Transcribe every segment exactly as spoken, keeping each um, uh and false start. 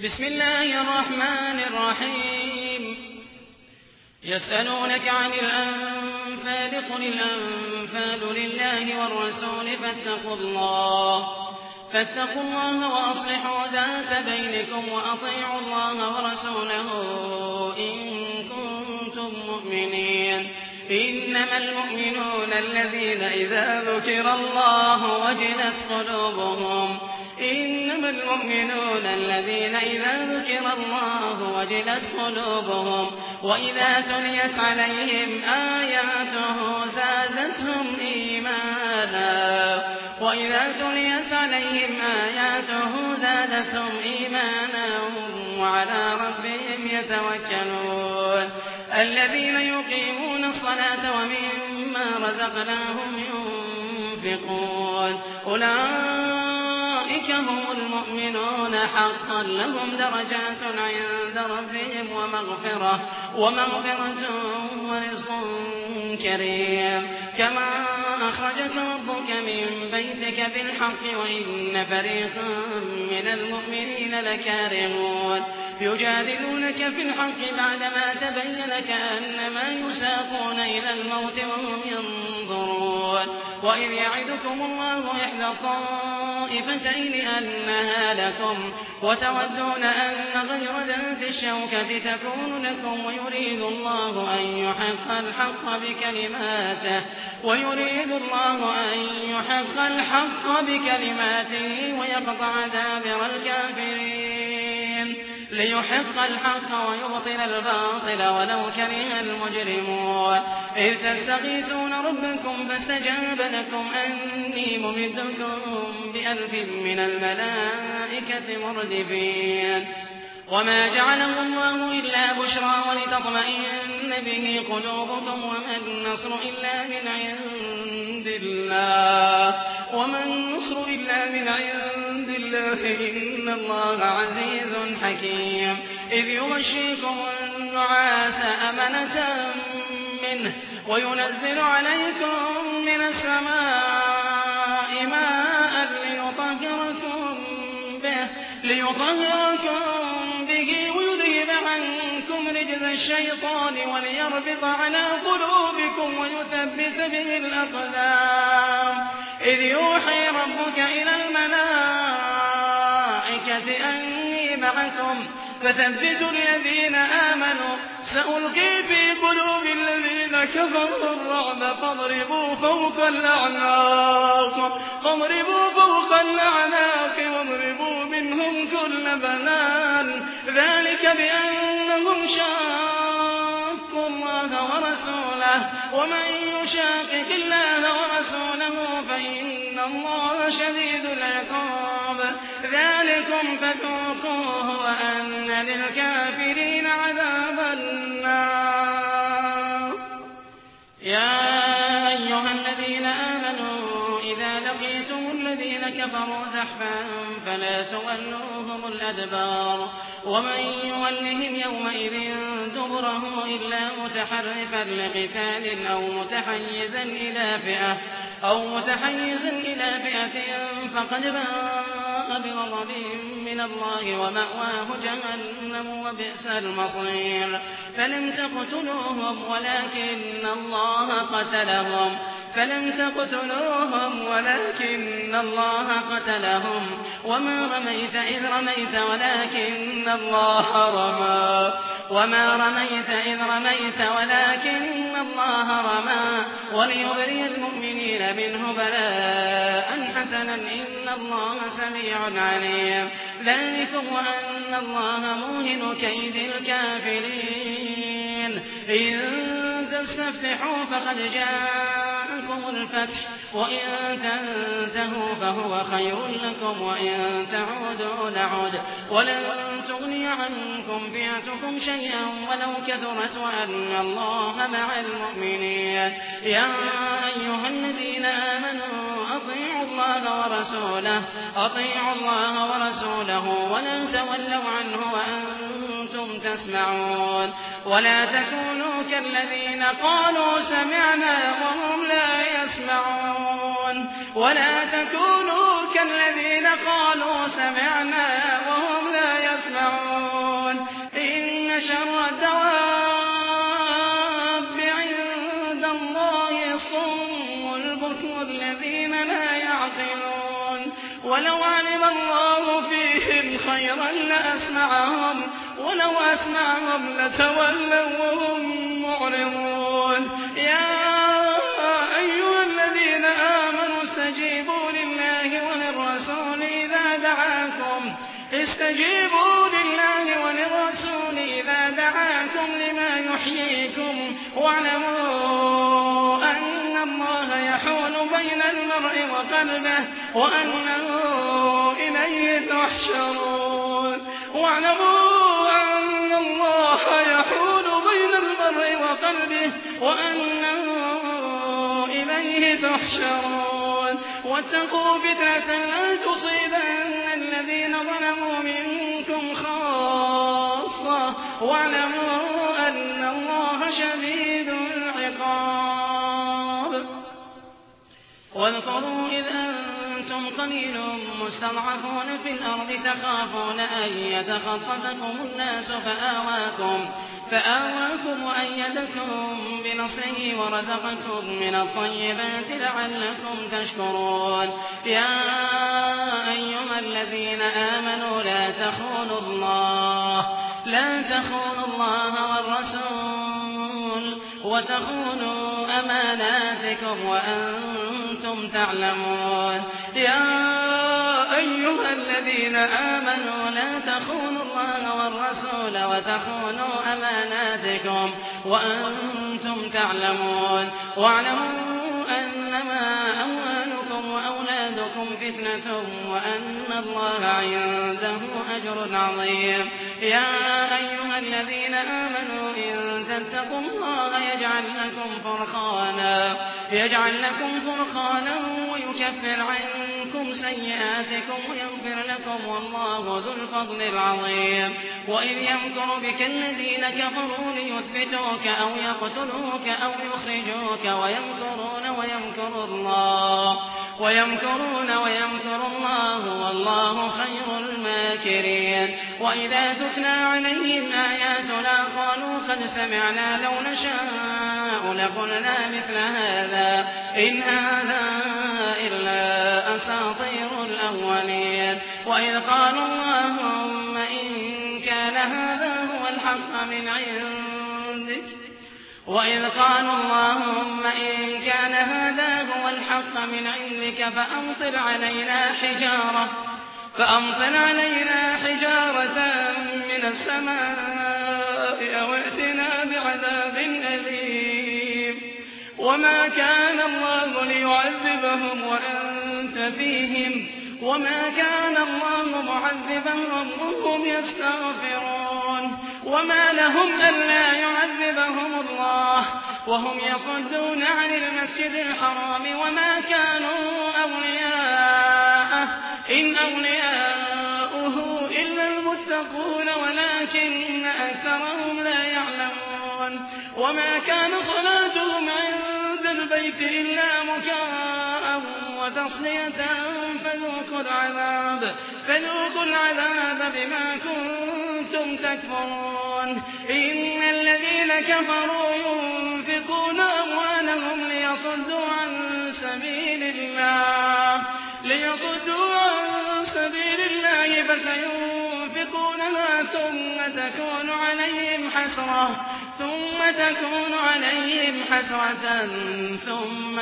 بسم الله الرحمن الرحيم يسألونك عن الأنفال قل الأنفال لله والرسول فاتقوا الله فاتقوا الله وأصلحوا ذات بينكم وأطيعوا الله ورسوله إن كنتم مؤمنين إنما المؤمنون الذين إذا ذكر الله وجلت قلوبهم إنما المؤمنون الذين إذا ذكر الله وجلت قلوبهم وإذا تليت عليهم آياته زادتهم إيمانا وإذا تليت عليهم آياته زادتهم إيمانا وعلى ربهم يتوكلون الذين يقيمون الصلاة ومما رزقناهم ينفقون أولئك هم المؤمنون حقا لهم درجات عند ربهم ومغفرة ومغفرة ورزق كريم كما أخرجك ربك من بيتك بالحق وإن فريقا من المؤمنين لكارهون يجادلونك في الحق بعدما تبين كأنما يساقون إلى الموت وهم ينظرون وإذ يعدكم الله إحدى الطائفتين أنها لكم وتودون أن غير ذات الشوكة تكون لكم ويريد الله أن يحق الحق بكلماته ويريد الله أن يحق الحق بكلماته ويقطع دابر الكافرين ليحق الحق ويبطل الباطل ولو كره المجرمون إذ تستغيثون ربكم فاستجاب لكم أني ممدكم بألف من الملائكة مردفين وما جعله الله إلا بشرى ولتطمئن به قلوبكم وما النصر إلا من عند الله وما النصر إلا من عند الله إن الله عزيز حكيم إذ يغشيكم النعاس أمنة منه وينزل عليكم من السماء ماء ليطهركم به ليطهركم به ويذهب عنكم رجز الشيطان وليربط على قلوبكم ويثبت به الأقدام إذ يوحي ربك إلى الملائكة أني معكم فثبتوا الذين آمنوا سألقي في قلوب الذين كفروا الرعب فاضربوا فوق الأعناق فاضربوا فوق الأعناق واضربوا منهم كل بنان ذلك بأنهم شاقوا الله ورسوله ومن يشاقق الله ورسوله فإن الله شديد العقاب ذلكم فذوقوه وأن للكافرين عذاب النار يا أيها الذين آمنوا إذا لقيتم الذين كفروا زحفا فلا تولوهم الأدبار ومن يولهم يومئذ دبره إلا متحرفا لقتال أو متحيزا إلى فئة أو متحيزا إلى فئة فقد باء بغضب من الله ومأواه جهنم وبئس المصير فلم تقتلوهم ولكن الله قتلهم فلم تقتلوهم ولكن الله قتلهم وما رميت إذ رميت ولكن الله رمى وما رميت إذ رميت ولكن الله رمى وليبري المؤمنين منه بلاء حسنا إن الله سميع عليم ذلكم وأن الله موهن كيد الكافرين إن تستفتحوا فقد جاءكم الفتح وإن تنتهوا فهو خير لكم وإن تعودوا نعد ولن تغني عنكم فئتكم شيئا ولو كثرت وأن الله مع المؤمنين يا أيها الذين آمنوا أطيعوا الله ورسوله أطيعوا الله ورسوله ولا تولوا عنه وأنتم تسمعون ولا تكونوا كالذين قالوا سمعنا وهم لا يسمعون ولا تكونوا كالذين قالوا سمعنا وهم لا يسمعون شر الدواب عند الله الصم البكم الذين لا يعقلون ولو علم الله فيهم خيرا لأسمعهم ولو أسمعهم لتولوا وهم معرضون يا أيها الذين آمنوا استجيبوا لله وللرسول إذا دعاكم استجيبوا لله وللرسول إذا دعاكم لما يحييكم واعلموا أن الله يحول بين المرء وقلبه وأنه إليه تحشرون واعلموا أن الله يحول بين المرء وقلبه وأنه إليه تحشرون واتقوا فتنة لا تصيبن الذين ظلموا منكم خاصة واعلموا أن الله شديد العقاب واذكروا إذ أنتم قليل مستضعفون في الأرض تخافون أن يتخطفكم الناس فآواكم فآواكم وأيدكم بنصره ورزقكم من الطيبات لعلكم تشكرون يا أيها الذين آمنوا لا تخونوا الله لا تخونوا الله والرسول وتخونوا أماناتكم وأنتم تعلمون يا أيها الذين آمنوا لا تخونوا الله والرسول وتخونوا أماناتكم وأنتم تعلمون واعلموا أنما أموالكم وأولادكم فتنة وأن الله عنده أجر عظيم يا أيها الذين آمنوا إن تتقوا الله يجعل لكم فرقانا يجعل لكم فرقانا ويكفر عنكم سيئاتكم ويغفر لكم والله ذو الفضل العظيم وإذ يمكر بك الذين كفروا ليثبتوك أو يقتلوك أو يخرجوك ويمكرون ويمكر الله ويمكرون ويمكر الله والله خير الماكرين وإذا تتلى عليهم آياتنا قالوا قد سمعنا لو نشاء لقلنا مثل هذا إن هذا إلا أساطير الأولين وإذ قالوا اللهم إن كان هذا هو الحق من عندك وإذ قالوا اللهم إن كان هذا هو الحق من عندك فأمطر علينا حجارة فأمطر علينا حجارة من السماء أو ائتنا بعذاب أليم وما كان الله ليعذبهم وأنت فيهم وما كان الله معذبهم وهم يستغفرون وما لهم ألا يعذبهم الله وهم يصدون عن المسجد الحرام وما كانوا أولياءه إن أولياؤه إلا المتقون ولكن أكثرهم لا يعلمون وما كان صلاتهم عند البيت إلا مكاء وتصلية فذوقوا العذاب فذوقوا العذاب بما كنتم تكفرون إن الذين كفروا ينفقون أموالهم ليصدوا عن سبيل الله ليصدوا عن سبيل الله فسينفقونها ثم تكون عليهم حسرة ثم تكون عليهم حسرة ثم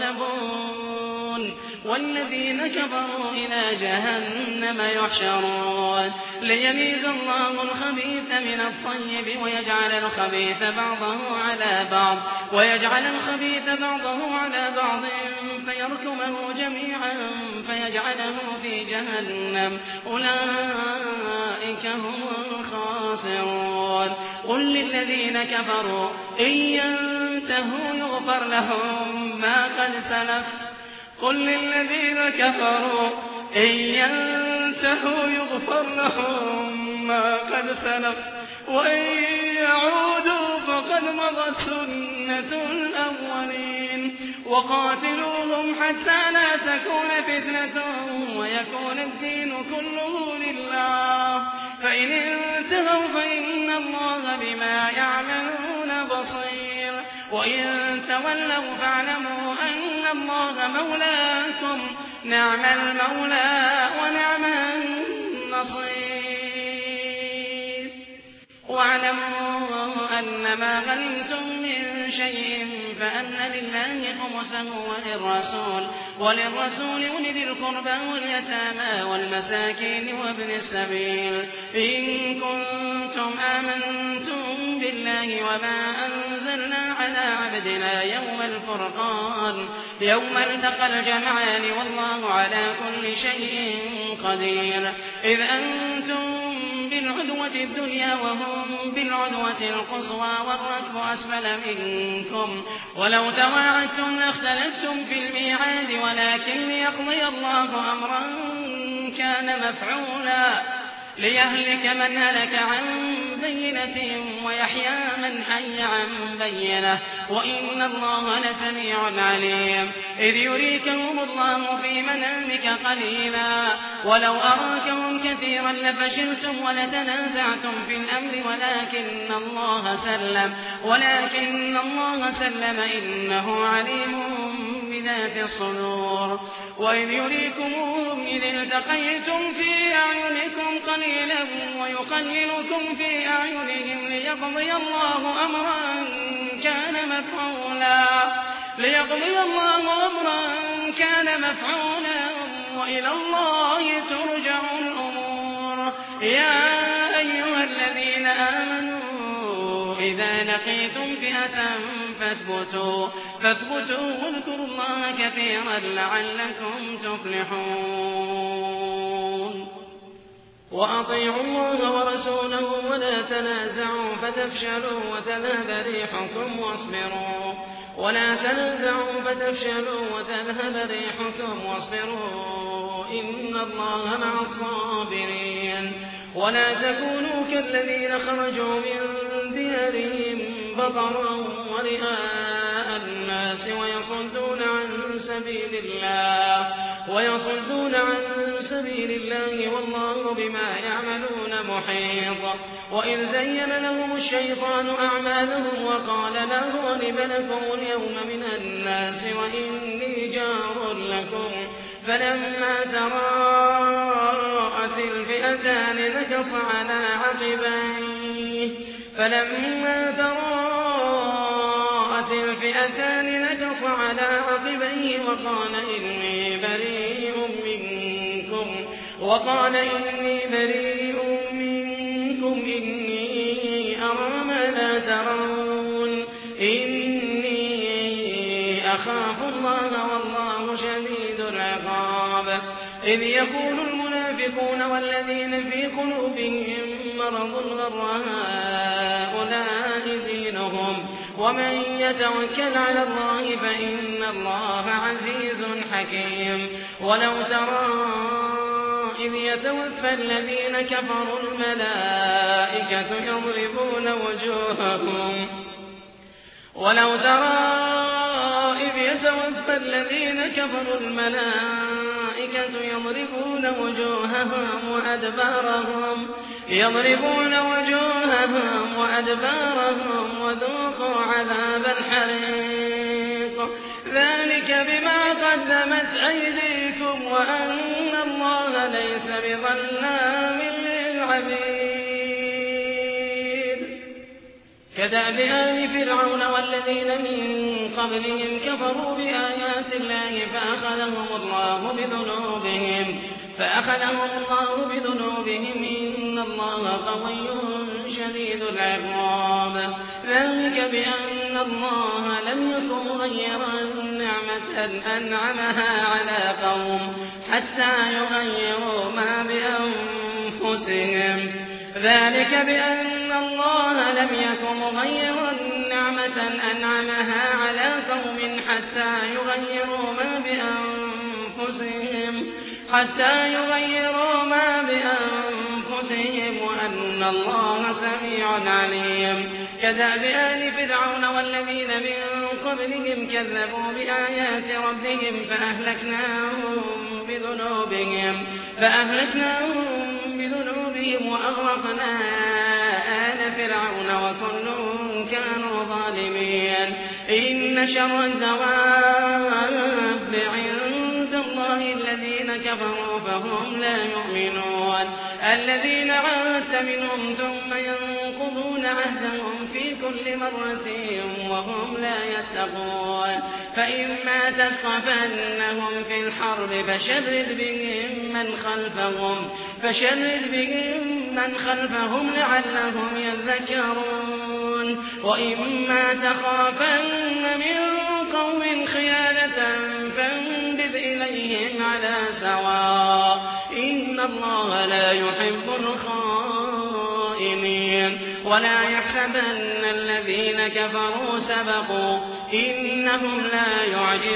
يغلبون والذين كفروا إلى جهنم يحشرون ليميز الله الخبيث من الطيب ويجعل الخبيث بعضه على بعض ويجعل الخبيث بعضه على بعض فيركمه جميعا فيجعله في جهنم أولئك هم الخاسرون قل للذين كفروا إن ينتهوا يغفر لهم ما قد سلف قل للذين كفروا إن ينتهوا يغفر لهم ما قد سلف وإن يعودوا فقد مضت سنة الأولين وقاتلوهم حتى لا تكون فتنة ويكون الدين كله لله فإن انتهوا فإن اللَّهَ بِمَا يَعْمَلُونَ بَصِيرٌ وَإِن تَوَلَّوْا فَاعْلَمُوا أَنَّ اللَّهَ مَوْلَاكُمْ ۚ نِعْمَ الْمَوْلَىٰ وَنِعْمَ النَّصِيرُ وَاعْلَمُوا أَنَّمَا غَنِمْتُم مِّن شَيْءٍ فَأَنَّ لِلَّهِ خُمُسَهُ وَلِلرَّسُولِ وَلِلرَّسُولِ وَلِذِي الْقُرْبَىٰ وَالْيَتَامَىٰ وَالْمَسَاكِينِ وَابْنِ السَّبِيلِ إِن كُنتُمْ آمَنتُم بِاللَّهِ وَمَا أَنزَلْنَا عَلَىٰ عَبْدِنَا يَوْمَ الْفُرْقَانِ يَوْمَ الْتَقَى الْجَمْعَانِ وَاللَّهُ عَلَىٰ كُلِّ شَيْءٍ قَدِيرٌ إِذْ أَنتُم بِالْعُدْوَةِ الدُّنْيَا وَهُم بِالْعُدْوَةِ الْقُصْوَىٰ وَالرَّكْبُ أَسْفَلَ مِنكُمْ وَلَوْ تَوَاعَدتُّمْ لَاخْتَلَفْتُمْ فِي الْمِيعَادِ وَلَٰكِن لِّيَقْضِيَ اللَّهُ أَمْرًا كَانَ مَفْعُولًا لِيَهْلِكَ مَنْ هَلَكَ عَن بَيِّنَةٍ وَيَحْيَىٰ مَنْ حَيَّ عَن بَيِّنَةٍ وَإِنَّ اللَّهَ لَسَمِيعٌ عَلِيمٌ إِذْ يُرِيكَهُمُ اللَّهُ فِي مَنَامِكَ قَلِيلًا وَلَوْ أَرَاكَهُمْ كَثِيرًا لَّفَشِلْتُمْ وَلَتَنَازَعْتُمْ فِي الْأَمْرِ وَلَٰكِنَّ اللَّهَ سَلَّمَ وَلَٰكِنَّ اللَّهَ سَلَّمَ إِنَّهُ عَلِيمٌ بِذَاتِ الصُّدُورِ وَإِذْ يُرِيكُمُوهُمْ إِذِ الْتَقَيْتُمْ فِي أَعْيُنِكُمْ قَلِيلًا وَيُقَلِّلُكُمْ فِي أَعْيُنِهِمْ لِيَقْضِيَ اللَّهُ أَمْرًا كَانَ مَفْعُولًا لِيَقْضِيَ اللَّهُ أَمْرًا كَانَ مَفْعُولًا وَإِلَى اللَّهِ تُرْجَعُ الْأُمُورُ يَا أَيُّهَا الَّذِينَ آمَنُوا إِذَا لَقِيتُمْ فِئَةً فَاثْبُتُوا فاثبتوا واذكروا اللَّهَ كَثِيرًا لَّعَلَّكُمْ تُفْلِحُونَ وَأَطِيعُوا اللَّهَ وَرَسُولَهُ وَلَا تَنَازَعُوا فَتَفْشَلُوا وَتَذْهَبَ رِيحُكُمْ وَاصْبِرُوا وَلَا تَنَازَعُوا فَتَفْشَلُوا وَتَذْهَبَ رِيحُكُمْ وَاصْبِرُوا إِنَّ اللَّهَ مَعَ الصَّابِرِينَ وَلَا تَكُونُوا كَالَّذِينَ خَرَجُوا مِن دِيَارِهِم بَطَرًا وَرِئَاءَ النَّاسِ وَيَصُدُّونَ عَن سَبِيلِ اللَّهِ وَيَصُدُّونَ عَن سَبِيلِ اللَّهِ وَاللَّهُ بِمَا يَعْمَلُونَ مُحِيطٌ وَإِذْ زَيَّنَ لَهُمُ الشَّيْطَانُ أَعْمَالَهُمْ وَقَالَ لَا غَالِبَ لَكُمُ الْيَوْمَ مِنَ النَّاسِ وَإِنِّي جَارٌ لَّكُمْ فَلَمَّا تَرَاءَتِ الْفِئَتَانِ نَكَصَ عَلَىٰ عَقِبَيْهِ فَلَمَّا تَرَاءَتِ الْفِئَتَانِ نَكَصَ عَلَىٰ عَقِبَيْهِ وَقَالَ إِنِّي بَرِيءٌ مِّنكُمْ وَقَالَ إِنِّي بَرِيءٌ مِّنكُمْ إِنِّي أَرَىٰ مَا لَا تَرَوْنَ إِنِّي أَخَافُ اللَّهَ وَاللَّهُ شَدِيدُ الْعِقَابِ إِذْ يَقُولُ الْمُنَافِقُونَ وَالَّذِينَ فِي قُلُوبِهِم مَّرَضٌ غَرَّ هَٰؤُلَاءِ دِينُهُمْ وَمَن يَتَوَكَّلْ عَلَى اللَّهِ فَإِنَّ اللَّهَ عَزِيزٌ حَكِيمٌ وَلَوْ تَرَىٰ إِذْ يَتَوَفَّى الَّذِينَ كَفَرُوا الْمَلَائِكَةُ يَضْرِبُونَ وُجُوهَهُمْ وَلَوْ تَرَىٰ إِذْ يَتَوَفَّى الَّذِينَ كَفَرُوا الْمَلَائِكَةُ يَضْرِبُونَ وُجُوهَهُمْ وَأَدْبَارَهُمْ يَضْرِبُونَ وُجُوهَهُمْ وَأَدْبَارَهُمْ وَذُوقُوا عَذَابَ الْحَرِيقِ ذَٰلِكَ بِمَا قَدَّمَتْ أَيْدِيكُمْ وَأَنَّ اللَّهَ لَيْسَ بِظَلَّامٍ لِّلْعَبِيدِ كَدَأْبِ آلِ فِرْعَوْنَ وَالَّذِينَ مِن قَبْلِهِمْ كَفَرُوا بِآيَاتِ اللَّهِ فَأَخَذَهُمُ اللَّهُ بِذُنُوبِهِمْ فَأَخَذَهُمُ اللَّهُ بِذُنُوبِهِمْ إِنَّ اللَّهَ قَوِيٌّ شَدِيدُ الْعِقَابِ ذَٰلِكَ بِأَنَّ اللَّهَ لَمْ يَكُن مُّغَيِّرًا نِّعْمَةً أَنْعَمَهَا عَلَىٰ قَوْمٍ حَتَّىٰ يُغَيِّرُوا مَا بِأَنفُسِهِمْ ذَٰلِكَ بِأَنَّ اللَّهَ لَمْ يَكُن مُّغَيِّرًا نِّعْمَةً أَنْعَمَهَا عَلَىٰ قَوْمٍ حَتَّىٰ يُغَيِّرُوا مَا بِأَنفُسِهِمْ حَتَّىٰ يُغَيِّرُوا مَا بِأَنفُسِهِمْ وَأَنَّ اللَّهَ سَمِيعٌ عَلِيمٌ كَدَأْبِ آلِ فِرْعَوْنَ وَالَّذِينَ مِن قَبْلِهِمْ كَذَّبُوا بِآيَاتِ رَبِّهِمْ فَأَهْلَكْنَاهُم بِذُنُوبِهِمْ فَأَهْلَكْنَاهُم بِذُنُوبِهِمْ وَأَغْرَقْنَا آلَ الظالمين إن شر الدواب عند الله الذين كفروا فهم لا يؤمنون الذين عاهدت منهم ثم ينقضون عهدهم في كل مرة وهم لا يتقون فإما تثقفنهم في الحرب فشرد بهم من خلفهم فشرد بهم من خلفهم لعلهم يذكرون وإما تخافن من قوم خيانة فانبذ إليهم على سواء إن الله لا يحب الخائنين ولا يحسبن الذين كفروا سبقوا إنهم لا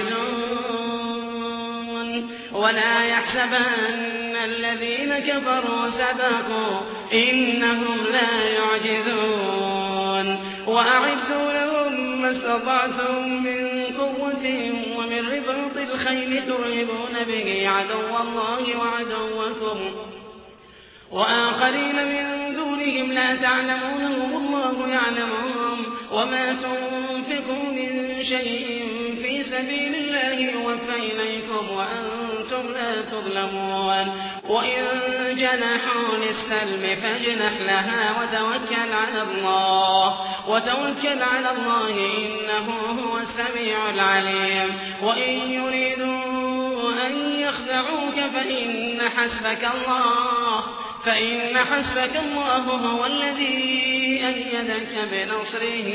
يعجزون ولا يحسبن الذين كفروا سبقوا إنهم لا يعجزون وأعدوا لهم ما استطعتم من قوة ومن رباط الخيل ترهبون به عدو الله وعدوكم وآخرين من دونهم لا تعلمونهم الله يعلمهم وما تنفقوا من شيء في سبيل الله يوفى إليكم وأنتم لا تظلمون وإن جنحوا للسلم فاجنح لها وتوكل على الله وتوكل على الله إنه هو السميع العليم وإن يريدوا أن يخدعوك فإن حسبك الله فإن حسبك الله هو الذي أيدك بنصره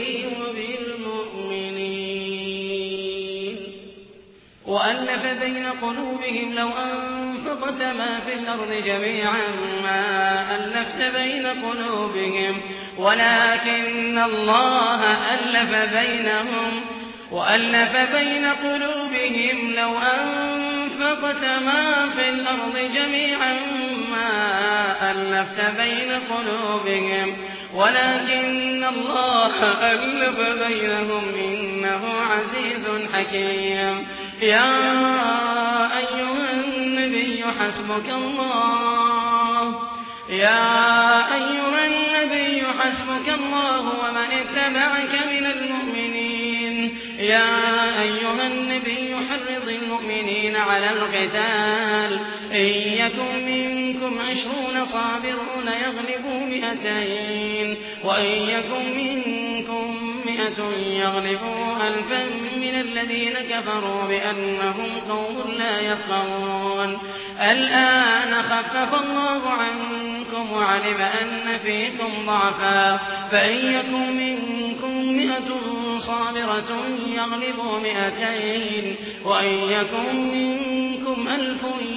وبالمؤمنين وألف بين قلوبهم لو أنفقت ما في الأرض جميعا ما ألفت بين قلوبهم ولكن الله ألف بينهم وألف بين قلوبهم لو أنفقت ما في الأرض جميعا ما ألفت بين قلوبهم ولكن الله ألف بينهم إنه عزيز حكيم يا أيها النبي حسبك الله يا أيها النبي حسبك الله ومن اتبعك من المؤمنين يا أيها النبي حرض المؤمنين على القتال إن يكن منكم عشرون صابرون يغلبوا مئتين وإن يكن منكم مئة يغلبوا ألفا من الذين كفروا بأنهم قوم لا يفقهون الآن خفف الله عنكم وعلم أن فيكم ضعفا فإن يكن منكم مئة صابرة يغلبوا مئتين وإن يكن منكم ألف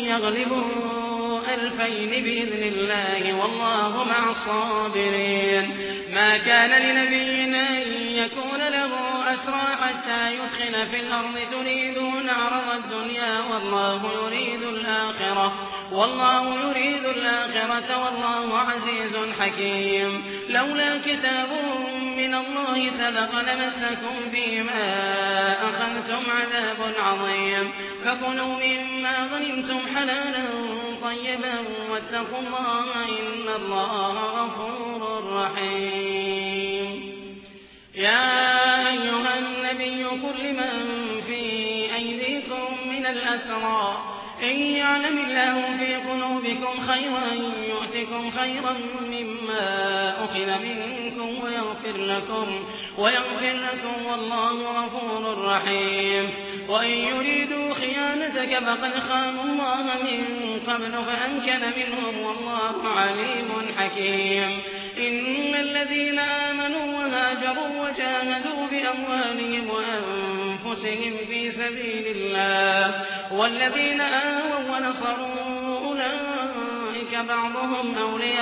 يغلبوا ألفين بإذن الله والله مع الصابرين ما كان لنبي أن يكون له أسرى حتى يدخل في الأرض تريدون عرض الدنيا والله يريد الآخرة والله يريد الآخرة والله عزيز حكيم لولا كتاب من الله سبق لمسكم فيما أخذتم عذاب عظيم فكلوا مما غنمتم حلالا طيبا واتقوا الله إن الله غفور رحيم يا أيها النبي قل لمن في أيديكم من الأسرى إن يعلم الله في قلوبكم خيرا يؤتكم خيرا مما أخذ منكم ويغفر لكم ويغفر لكم والله غفور رحيم وإن يريدوا خيانتك فقد خانوا الله من قبل فأمكن منهم والله عليم حكيم إن الذين آمنوا وهاجروا وجاهدوا بأموالهم وأنفسهم في سبيل الله والذين آووا ونصروا أولئك بعضهم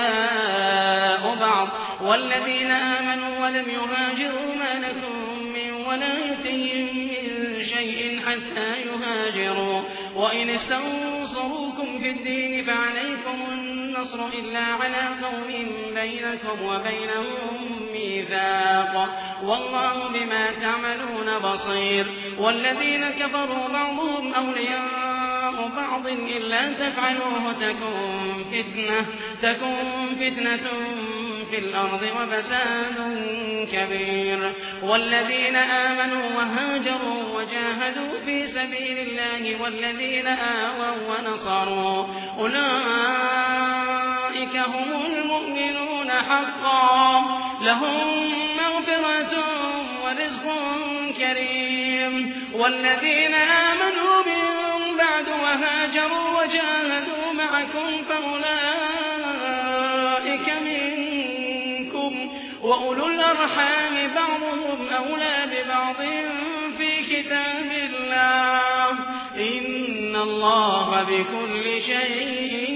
أولياء بعض والذين آمنوا ولم يهاجروا ما لكم من ولايتهم من شيء حتى يهاجروا وإن استنصروكم في الدين فعليكم النصر إلا على قوم بينكم وبينهم ميثاق والله بما تعملون بصير والذين كفروا بعضهم أولياء بعض إلا تفعلوه تكن فتنة تكن فتنة في الأرض وفساد كبير. والذين آمنوا وهاجروا وجاهدوا في سبيل الله والذين آووا ونصروا أولئك هم المؤمنون حقا لهم مغفرة ورزق كريم. والذين آمنوا من بعد وهاجروا وجاهدوا معكم فأولئك منكم وأولو الأرحام بعضهم أولى ببعض في كتاب الله إن الله بكل شيء